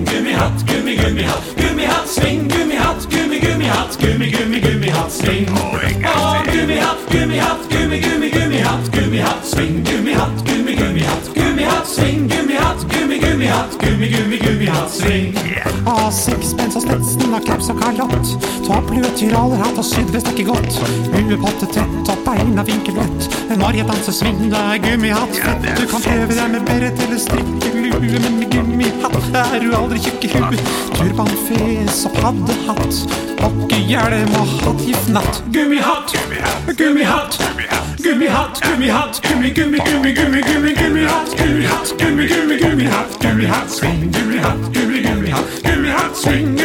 gummihatt, gummihatt, gummihatt, sving, gummihatt, gummihatt, gummihatt, sving. Gummihatt, gummihatt, gummihatt, gummihatt, sving, gummihatt, gummihatt, sving, gummihatt, gummihatt, sving. Sixpence og Stetson og caps og kalott. Topplue, tyralerhatt og sydvest er ikke godt. Huepottet tett og beina vinkelrett. Når jeg danser sving, da er gummihatt fett. Du kan prøve deg med beret eller strikkelue, men med gummihatt er du aldri tjukk i huet. Turbanfes og paddehatt, hockeyhjelm og hattgiftnatt. Gummihatt, gummihatt, gummihatt, gummihatt, gummihatt, gummihatt, gummihatt, sving, gummihatt, gummihatt, sving.